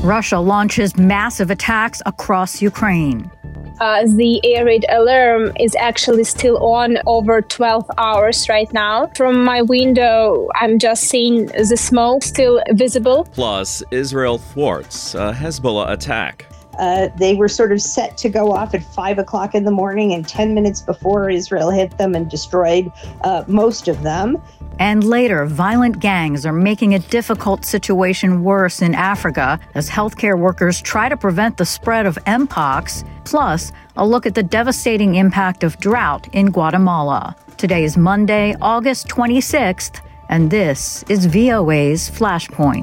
Russia launches massive attacks across Ukraine. The air raid alarm is actually still on over 12 hours right now. From my window, I'm just seeing the smoke still visible. Plus, Israel thwarts a Hezbollah attack. They were sort of set to go off at 5 o'clock in the morning, and 10 minutes before Israel hit them and destroyed most of them. And later, violent gangs are making a difficult situation worse in Africa as healthcare workers try to prevent the spread of Mpox. Plus, a look at the devastating impact of drought in Guatemala. Today is Monday, August 26th, and this is VOA's Flashpoint.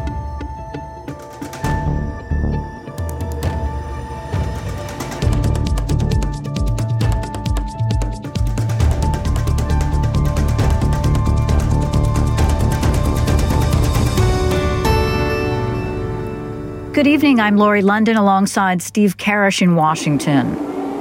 Good evening, I'm Lori London alongside Steve Karish in Washington.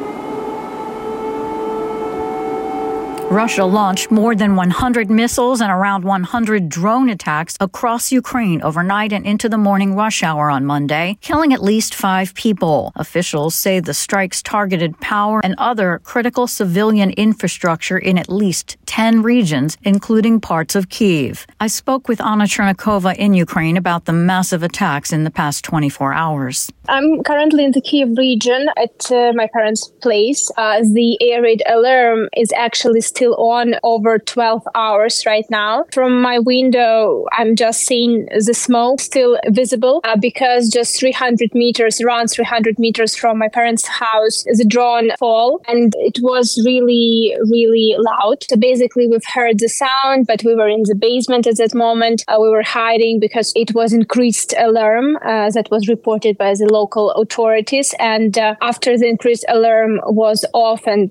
Russia launched more than 100 missiles and around 100 drone attacks across Ukraine overnight and into the morning rush hour on Monday, killing at least 5 people. Officials say the strikes targeted power and other critical civilian infrastructure in at least 10 regions, including parts of Kyiv. I spoke with Anna Chernikova in Ukraine about the massive attacks in the past 24 hours. I'm currently in the Kyiv region at my parents' place. The air raid alarm is actually still on over 12 hours right now. From my window, I'm just seeing the smoke still visible because just around 300 meters from my parents' house, the drone fall, and it was really, really loud. So basically, we've heard the sound, but we were in the basement at that moment. We were hiding because it was increased alarm that was reported by the local authorities. And after the increased alarm was off and,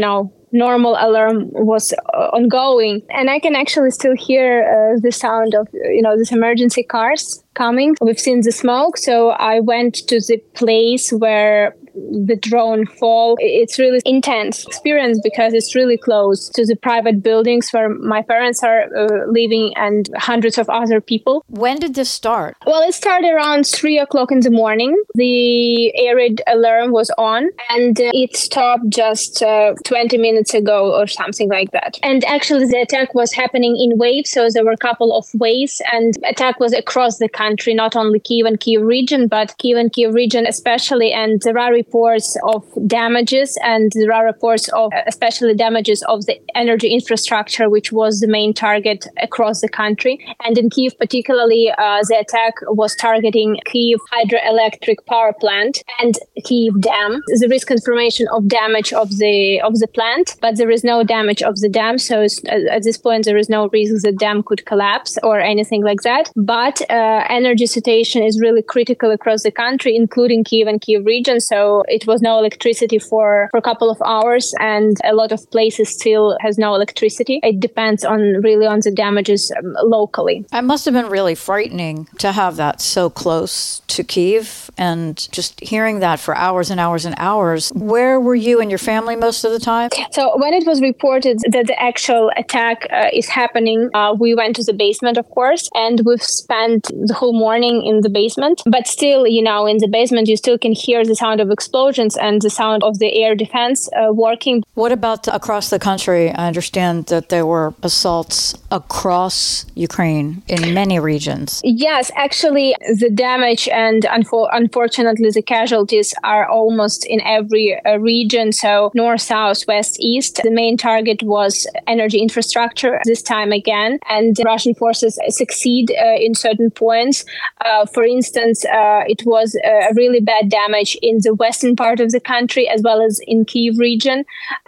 normal alarm was ongoing. And I can actually still hear the sound of, these emergency cars coming. We've seen the smoke. So I went to the place where the drone fall. It's really intense experience because it's really close to the private buildings where my parents are living and hundreds of other people. When did this start? Well, it started around 3 o'clock in the morning. The air raid alarm was on and it stopped just 20 minutes ago or something like that. And actually the attack was happening in waves. So there were a couple of waves and attack was across the country, not only Kyiv and Kyiv region, but Kyiv and Kyiv region especially. And there are reports of damages, and there are reports of especially damages of the energy infrastructure, which was the main target across the country. And in Kyiv particularly, the attack was targeting Kyiv hydroelectric power plant and Kyiv dam. There is confirmation of damage of the plant, but there is no damage of the dam. So at this point, there is no reason the dam could collapse or anything like that. But energy situation is really critical across the country, including Kyiv and Kyiv region. So it was no electricity for a couple of hours, and a lot of places still has no electricity. It depends on the damages locally. It must have been really frightening to have that so close to Kyiv, and just hearing that for hours and hours and hours. Where were you and your family most of the time? So when it was reported that the actual attack is happening, we went to the basement, of course, and we've spent the whole morning in the basement. But still, in the basement, you still can hear the sound of explosions and the sound of the air defense working. What about across the country? I understand that there were assaults across Ukraine in many regions. Yes, actually, the damage and unfortunately the casualties are almost in every region. So north, south, west, east. The main target was energy infrastructure this time again. And Russian forces succeed in certain points. For instance, it was a really bad damage in the western part of the country, as well as in Kyiv region,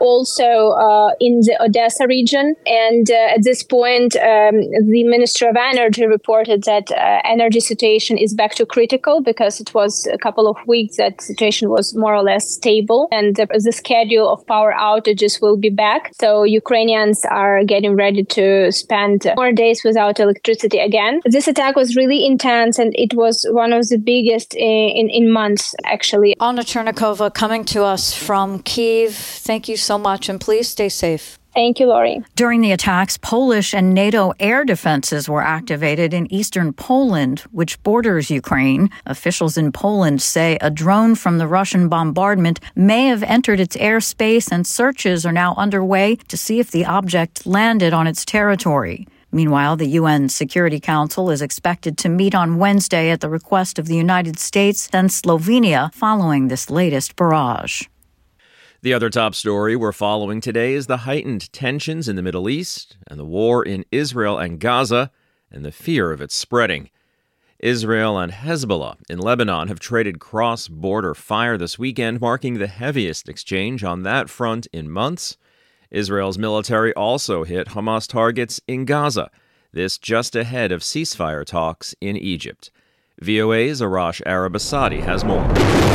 also in the Odessa region. And at this point, the Ministry of Energy reported that energy situation is back to critical because it was a couple of weeks that situation was more or less stable, and the schedule of power outages will be back. So Ukrainians are getting ready to spend more days without electricity again. This attack was really intense, and it was one of the biggest in months, actually. Anna Chernikova coming to us from Kyiv. Thank you so much, and please stay safe. Thank you, Lori. During the attacks, Polish and NATO air defenses were activated in eastern Poland, which borders Ukraine. Officials in Poland say a drone from the Russian bombardment may have entered its airspace, and searches are now underway to see if the object landed on its territory. Meanwhile, the UN Security Council is expected to meet on Wednesday at the request of the United States and Slovenia following this latest barrage. The other top story we're following today is the heightened tensions in the Middle East and the war in Israel and Gaza and the fear of its spreading. Israel and Hezbollah in Lebanon have traded cross-border fire this weekend, marking the heaviest exchange on that front in months. Israel's military also hit Hamas targets in Gaza, this just ahead of ceasefire talks in Egypt. VOA's Arash Arabasadi has more.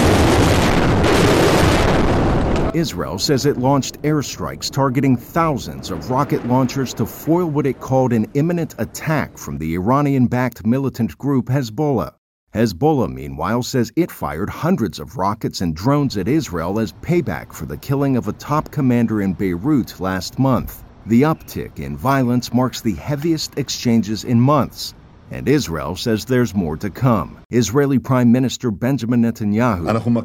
Israel says it launched airstrikes targeting thousands of rocket launchers to foil what it called an imminent attack from the Iranian-backed militant group Hezbollah. Hezbollah, meanwhile, says it fired hundreds of rockets and drones at Israel as payback for the killing of a top commander in Beirut last month. The uptick in violence marks the heaviest exchanges in months, and Israel says there's more to come. Israeli Prime Minister Benjamin Netanyahu.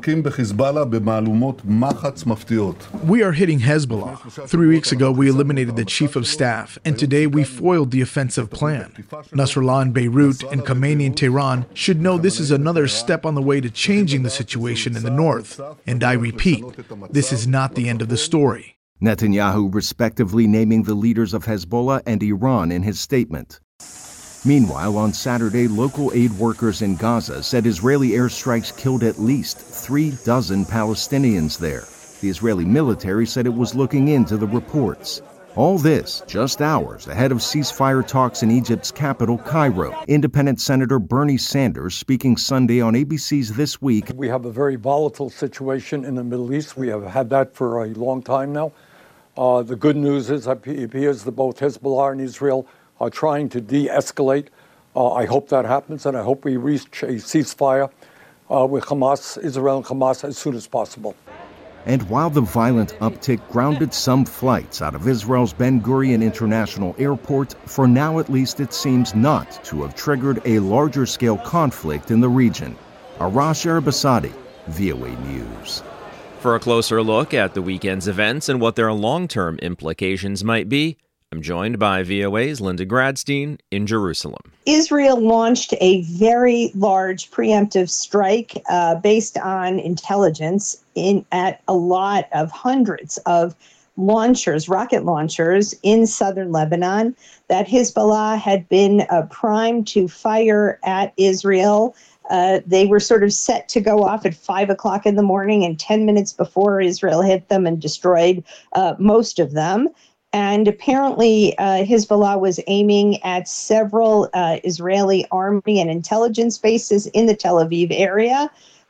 We are hitting Hezbollah. 3 weeks ago, we eliminated the chief of staff, and today we foiled the offensive plan. Nasrallah in Beirut and Khamenei in Tehran should know this is another step on the way to changing the situation in the north. And I repeat, this is not the end of the story. Netanyahu respectively naming the leaders of Hezbollah and Iran in his statement. Meanwhile, on Saturday, local aid workers in Gaza said Israeli airstrikes killed at least 36 Palestinians there. The Israeli military said it was looking into the reports. All this just hours ahead of ceasefire talks in Egypt's capital, Cairo. Independent Senator Bernie Sanders speaking Sunday on ABC's This Week. We have a very volatile situation in the Middle East. We have had that for a long time now. The good news is that it appears that both Hezbollah and Israel are trying to de-escalate. I hope that happens, and I hope we reach a ceasefire with Hamas, Israel and Hamas, as soon as possible. And while the violent uptick grounded some flights out of Israel's Ben Gurion International Airport, for now at least it seems not to have triggered a larger-scale conflict in the region. Arash Arabasadi, VOA News. For a closer look at the weekend's events and what their long-term implications might be, I'm joined by VOA's Linda Gradstein in Jerusalem. Israel launched a very large preemptive strike based on intelligence at a lot of hundreds of launchers, rocket launchers in southern Lebanon that Hezbollah had been primed to fire at Israel. They were sort of set to go off at 5 o'clock in the morning, and 10 minutes before Israel hit them and destroyed most of them. And apparently Hezbollah was aiming at several Israeli army and intelligence bases in the Tel Aviv area.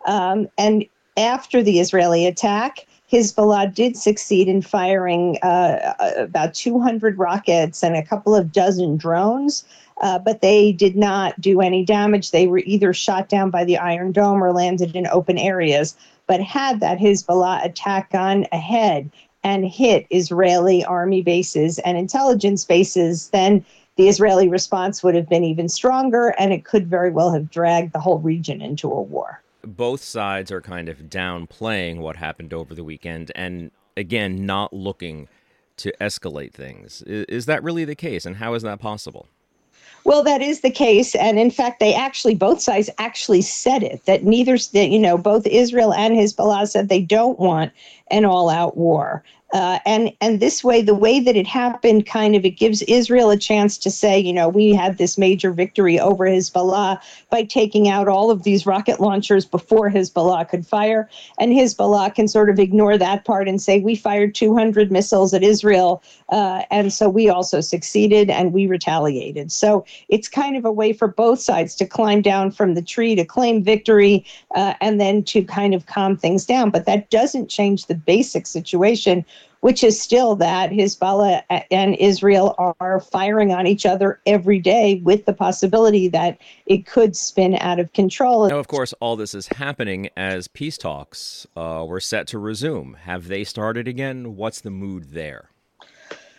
And after the Israeli attack, Hezbollah did succeed in firing about 200 rockets and a couple of dozen drones, but they did not do any damage. They were either shot down by the Iron Dome or landed in open areas. But had that Hezbollah attack gone ahead and hit Israeli army bases and intelligence bases, then the Israeli response would have been even stronger, and it could very well have dragged the whole region into a war. Both sides are kind of downplaying what happened over the weekend and, again, not looking to escalate things. Is that really the case, and how is that possible? Well, that is the case. And in fact, both sides actually said it, that both Israel and Hezbollah said they don't want an all-out war. And this way, the way that it happened, it gives Israel a chance to say, we had this major victory over Hezbollah by taking out all of these rocket launchers before Hezbollah could fire. And Hezbollah can sort of ignore that part and say, we fired 200 missiles at Israel. And so we also succeeded and we retaliated. So it's kind of a way for both sides to climb down from the tree, to claim victory, and then to kind of calm things down. But that doesn't change the basic situation, which is still that Hezbollah and Israel are firing on each other every day with the possibility that it could spin out of control. Now, of course, all this is happening as peace talks were set to resume. Have they started again? What's the mood there?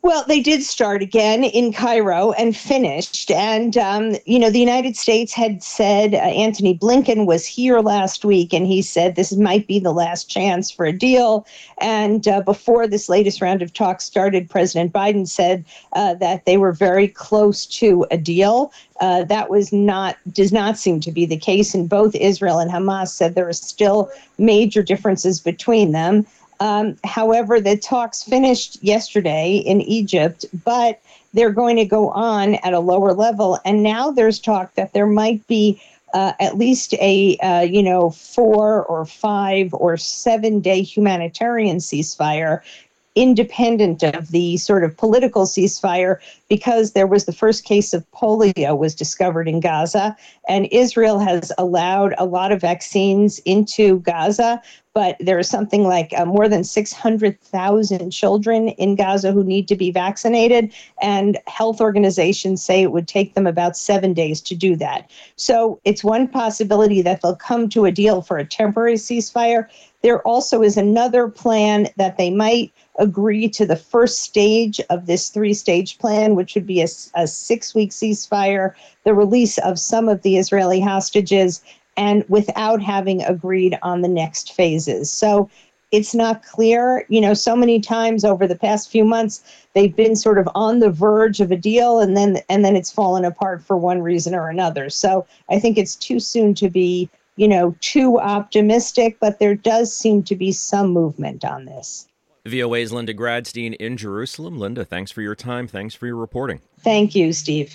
Well, they did start again in Cairo and finished. And, the United States had said, Antony Blinken was here last week, and he said this might be the last chance for a deal. And before this latest round of talks started, President Biden said that they were very close to a deal. That does not seem to be the case. And both Israel and Hamas said there are still major differences between them. However, the talks finished yesterday in Egypt, but they're going to go on at a lower level. And now there's talk that there might be at least a 4 or 5 or 7 day humanitarian ceasefire, independent of the sort of political ceasefire, because there was the first case of polio was discovered in Gaza, and Israel has allowed a lot of vaccines into Gaza, but there is something like more than 600,000 children in Gaza who need to be vaccinated, and health organizations say it would take them about 7 days to do that. So it's one possibility that they'll come to a deal for a temporary ceasefire. There also is another plan that they might agree to the first stage of this 3-stage plan, which would be a 6-week ceasefire, the release of some of the Israeli hostages, and without having agreed on the next phases. So it's not clear. So many times over the past few months, they've been sort of on the verge of a deal, and then it's fallen apart for one reason or another. So I think it's too soon to be too optimistic, but there does seem to be some movement on this. VOA's Linda Gradstein in Jerusalem. Linda, thanks for your time. Thanks for your reporting. Thank you, Steve.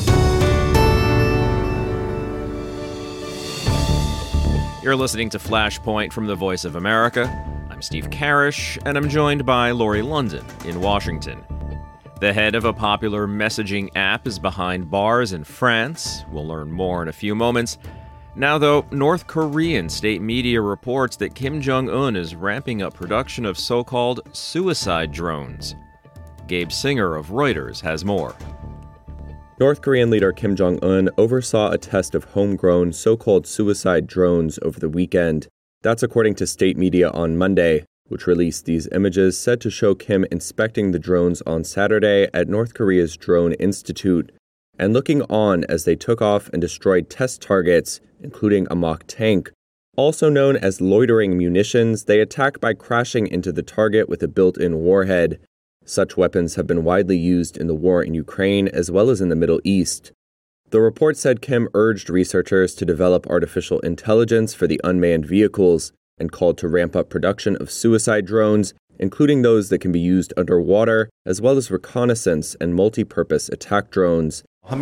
You're listening to Flashpoint from the Voice of America. I'm Steve Karish, and I'm joined by Lori London in Washington. The head of a popular messaging app is behind bars in France. We'll learn more in a few moments. Now, though, North Korean state media reports that Kim Jong-un is ramping up production of so-called suicide drones. Gabe Singer of Reuters has more. North Korean leader Kim Jong-un oversaw a test of homegrown so-called suicide drones over the weekend. That's according to state media on Monday, which released these images said to show Kim inspecting the drones on Saturday at North Korea's Drone Institute and looking on as they took off and destroyed test targets, including a mock tank. Also known as loitering munitions, they attack by crashing into the target with a built-in warhead. Such weapons have been widely used in the war in Ukraine as well as in the Middle East. The report said Kim urged researchers to develop artificial intelligence for the unmanned vehicles and called to ramp up production of suicide drones, including those that can be used underwater, as well as reconnaissance and multi-purpose attack drones.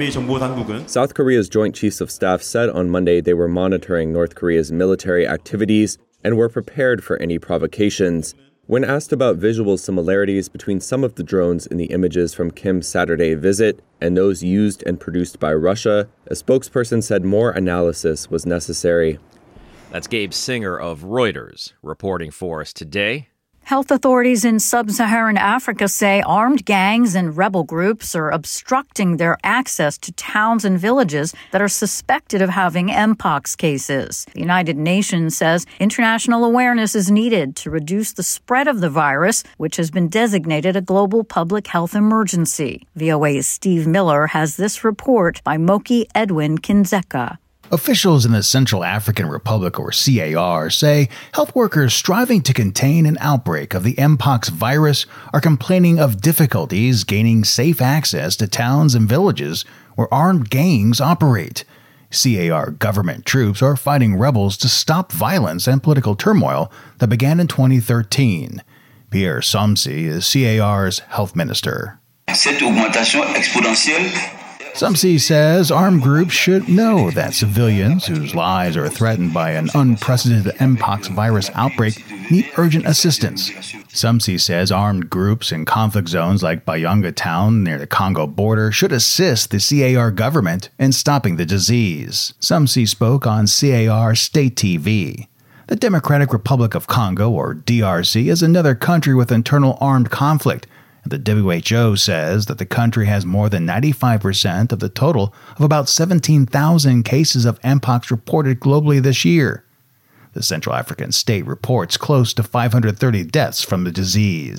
South Korea's Joint Chiefs of Staff said on Monday they were monitoring North Korea's military activities and were prepared for any provocations. When asked about visual similarities between some of the drones in the images from Kim's Saturday visit and those used and produced by Russia, a spokesperson said more analysis was necessary. That's Gabe Singer of Reuters reporting for us today. Health authorities in sub-Saharan Africa say armed gangs and rebel groups are obstructing their access to towns and villages that are suspected of having Mpox cases. The United Nations says international awareness is needed to reduce the spread of the virus, which has been designated a global public health emergency. VOA's Steve Miller has this report by Moki Edwin Kinzeka. Officials in the Central African Republic, or CAR, say health workers striving to contain an outbreak of the Mpox virus are complaining of difficulties gaining safe access to towns and villages where armed gangs operate. CAR government troops are fighting rebels to stop violence and political turmoil that began in 2013. Pierre Somsi is CAR's health minister. Cette augmentation exponentielle Somsi says armed groups should know that civilians whose lives are threatened by an unprecedented Mpox virus outbreak need urgent assistance. Somsi says armed groups in conflict zones like Bayonga town near the Congo border should assist the CAR government in stopping the disease. Somsi spoke on CAR State TV. The Democratic Republic of Congo, or DRC, is another country with internal armed conflict. The WHO says that the country has more than 95% of the total of about 17,000 cases of Mpox reported globally this year. The Central African state reports close to 530 deaths from the disease.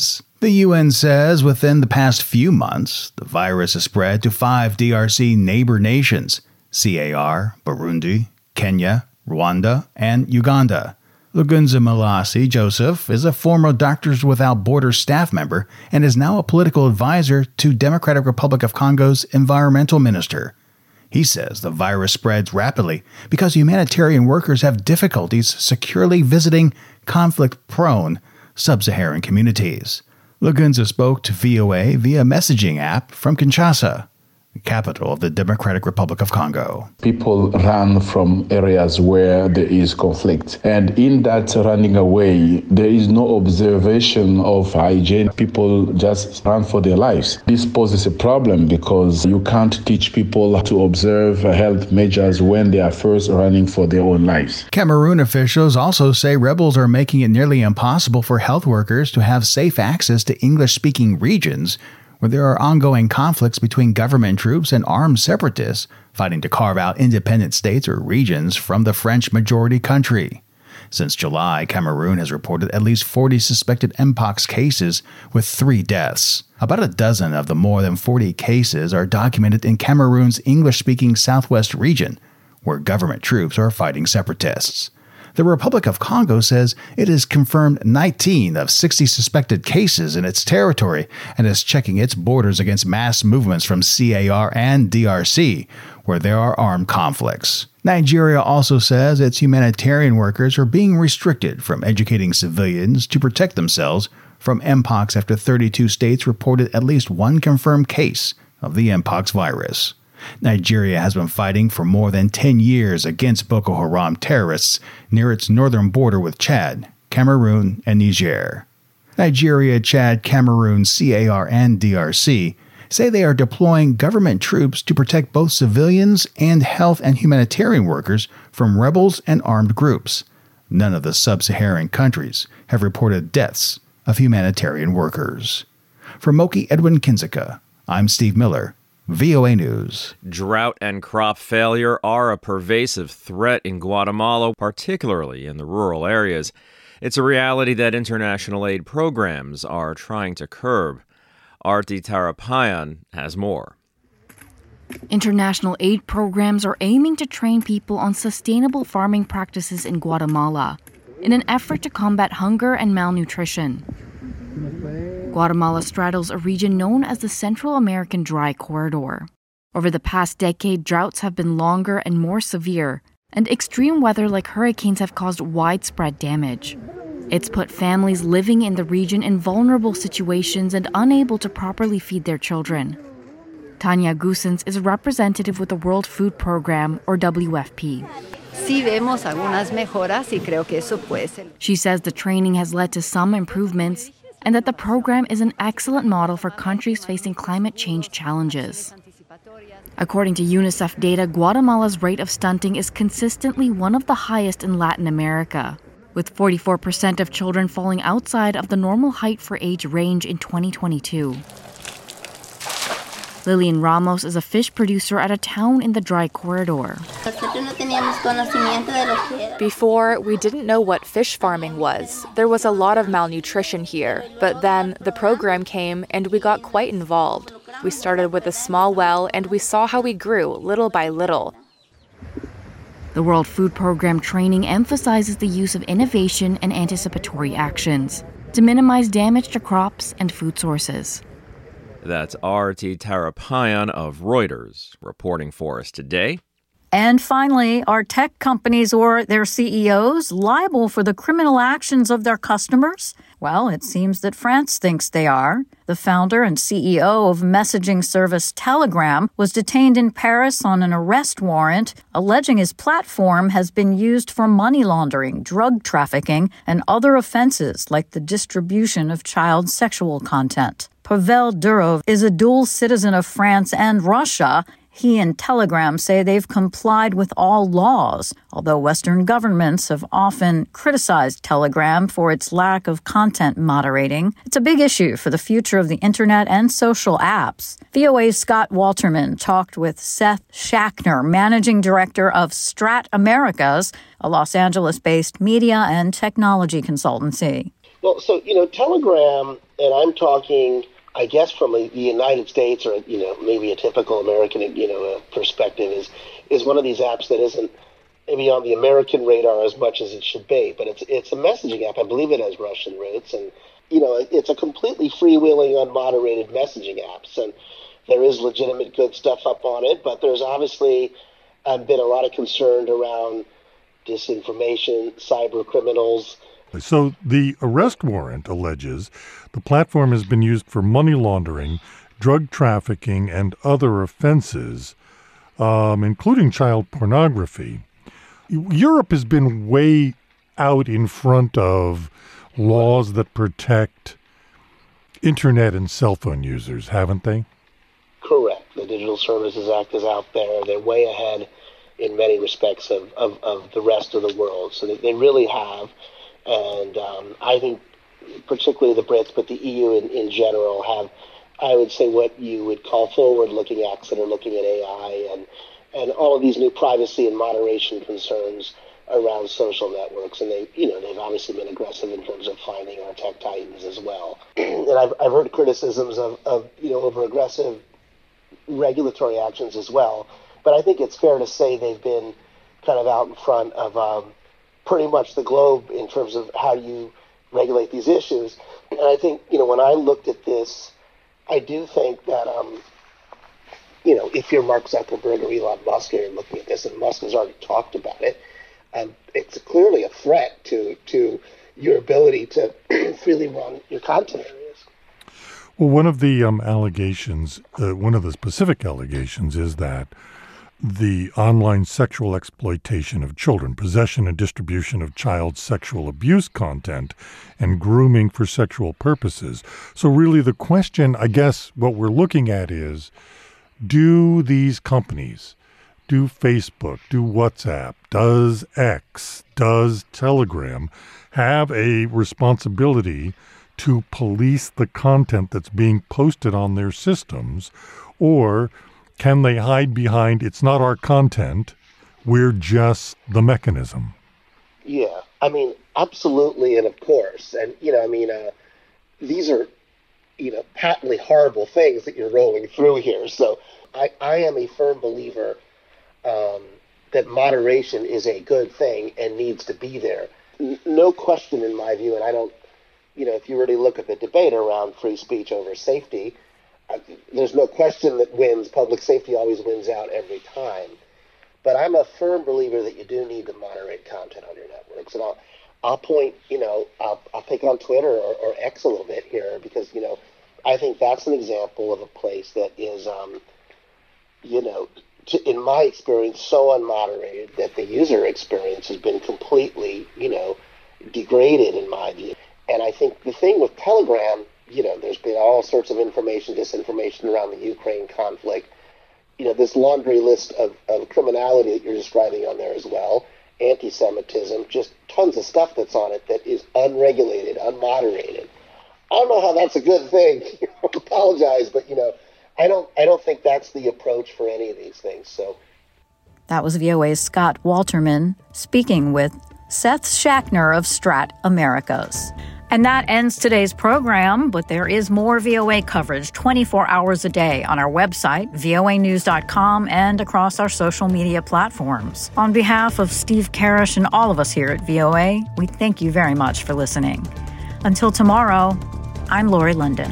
The UN says within the past few months, the virus has spread to 5 DRC neighbor nations: CAR, Burundi, Kenya, Rwanda, and Uganda. Lugunza Malasi Joseph is a former Doctors Without Borders staff member and is now a political advisor to Democratic Republic of Congo's environmental minister. He says the virus spreads rapidly because humanitarian workers have difficulties securely visiting conflict-prone sub-Saharan communities. Lugunza spoke to VOA via messaging app from Kinshasa, the capital of the Democratic Republic of Congo. People run from areas where there is conflict. And in that running away, there is no observation of hygiene. People just run for their lives. This poses a problem because you can't teach people to observe health measures when they are first running for their own lives. Cameroon officials also say rebels are making it nearly impossible for health workers to have safe access to English-speaking regions where there are ongoing conflicts between government troops and armed separatists fighting to carve out independent states or regions from the French-majority country. Since July, Cameroon has reported at least 40 suspected Mpox cases with 3 deaths. About a dozen of the more than 40 cases are documented in Cameroon's English-speaking southwest region, where government troops are fighting separatists. The Republic of Congo says it has confirmed 19 of 60 suspected cases in its territory and is checking its borders against mass movements from CAR and DRC, where there are armed conflicts. Nigeria also says its humanitarian workers are being restricted from educating civilians to protect themselves from Mpox after 32 states reported at least one confirmed case of the Mpox virus. Nigeria has been fighting for more than 10 years against Boko Haram terrorists near its northern border with Chad, Cameroon, and Niger. Nigeria, Chad, Cameroon, CAR, and DRC say they are deploying government troops to protect both civilians and health and humanitarian workers from rebels and armed groups. None of the sub-Saharan countries have reported deaths of humanitarian workers. For Moki Edwin Kinzika, I'm Steve Miller, VOA News. Drought and crop failure are a pervasive threat in Guatemala, particularly in the rural areas. It's a reality that international aid programs are trying to curb. Arti Tarapayan has more. International aid programs are aiming to train people on sustainable farming practices in Guatemala in an effort to combat hunger and malnutrition. Guatemala straddles a region known as the Central American Dry Corridor. Over the past decade, droughts have been longer and more severe, and extreme weather like hurricanes have caused widespread damage. It's put families living in the region in vulnerable situations and unable to properly feed their children. Tanya Gusens is a representative with the World Food Program, or WFP. She says the training has led to some improvements, and that the program is an excellent model for countries facing climate change challenges. According to UNICEF data, Guatemala's rate of stunting is consistently one of the highest in Latin America, with 44% of children falling outside of the normal height for age range in 2022. Lillian Ramos is a fish producer at a town in the Dry Corridor. Before, we didn't know what fish farming was. There was a lot of malnutrition here, but then the program came and we got quite involved. We started with a small well and we saw how we grew little by little. The World Food Program training emphasizes the use of innovation and anticipatory actions to minimize damage to crops and food sources. That's Arti Tarapayan of Reuters reporting for us today. And finally, are tech companies or their CEOs liable for the criminal actions of their customers? Well, it seems that France thinks they are. The founder and CEO of messaging service Telegram was detained in Paris on an arrest warrant, alleging his platform has been used for money laundering, drug trafficking, and other offenses like the distribution of child sexual content. Pavel Durov is a dual citizen of France and Russia. He and Telegram say they've complied with all laws, although Western governments have often criticized Telegram for its lack of content moderating. It's a big issue for the future of the internet and social apps. VOA's Scott Walterman talked with Seth Schachner, managing director of Strat Americas, a Los Angeles-based media and technology consultancy. Well, so, Telegram, and I'm talking, I guess, from the United States or, maybe a typical American, perspective is one of these apps that isn't maybe on the American radar as much as it should be. But it's a messaging app. I believe it has Russian roots. And, it's a completely freewheeling, unmoderated messaging app. And there is legitimate good stuff up on it. But there's obviously been a lot of concern around disinformation, cyber criminals. So the arrest warrant alleges the platform has been used for money laundering, drug trafficking, and other offenses, including child pornography. Europe has been way out in front of laws that protect internet and cell phone users, haven't they? Correct. The Digital Services Act is out there. They're way ahead in many respects of the rest of the world. So they really have. And I think particularly the Brits, but the EU in general have, I would say, what you would call forward-looking acts that are looking at AI and all of these new privacy and moderation concerns around social networks. And they've obviously been aggressive in terms of finding our tech titans as well. And I've heard criticisms of over aggressive regulatory actions as well. But I think it's fair to say they've been kind of out in front of pretty much the globe in terms of how you regulate these issues. And I think, when I looked at this, I do think that, if you're Mark Zuckerberg or Elon Musk and you're looking at this, and Musk has already talked about it, it's clearly a threat to your ability to freely run your content areas. Well, one of the allegations, one of the specific allegations is that the online sexual exploitation of children, possession and distribution of child sexual abuse content, and grooming for sexual purposes. So really the question, I guess, what we're looking at is, do these companies, do Facebook, do WhatsApp, does X, does Telegram have a responsibility to police the content that's being posted on their systems, or can they hide behind, it's not our content, we're just the mechanism? Yeah, absolutely, and of course. And, these are, patently horrible things that you're rolling through here. So I am a firm believer that moderation is a good thing and needs to be there. No question in my view, and I don't, if you really look at the debate around free speech over safety, there's no question that public safety always wins out every time. But I'm a firm believer that you do need to moderate content on your networks. And I'll point, I'll pick on Twitter or X a little bit here because, I think that's an example of a place that is, in my experience, so unmoderated that the user experience has been completely, degraded in my view. And I think the thing with Telegram, there's been all sorts of information, disinformation around the Ukraine conflict. This laundry list of criminality that you're describing on there as well, anti-Semitism, just tons of stuff that's on it that is unregulated, unmoderated. I don't know how that's a good thing. I apologize, but, I don't think that's the approach for any of these things. So that was VOA's Scott Walterman speaking with Seth Schachner of Strat Americas. And that ends today's program, but there is more VOA coverage 24 hours a day on our website, voanews.com, and across our social media platforms. On behalf of Steve Karish and all of us here at VOA, we thank you very much for listening. Until tomorrow, I'm Lori London.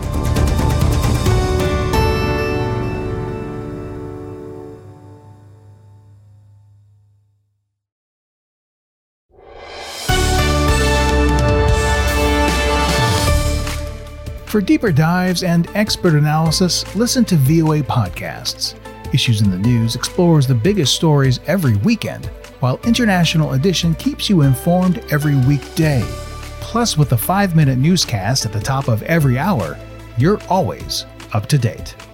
For deeper dives and expert analysis, listen to VOA Podcasts. Issues in the News explores the biggest stories every weekend, while International Edition keeps you informed every weekday. Plus, with the 5-minute newscast at the top of every hour, you're always up to date.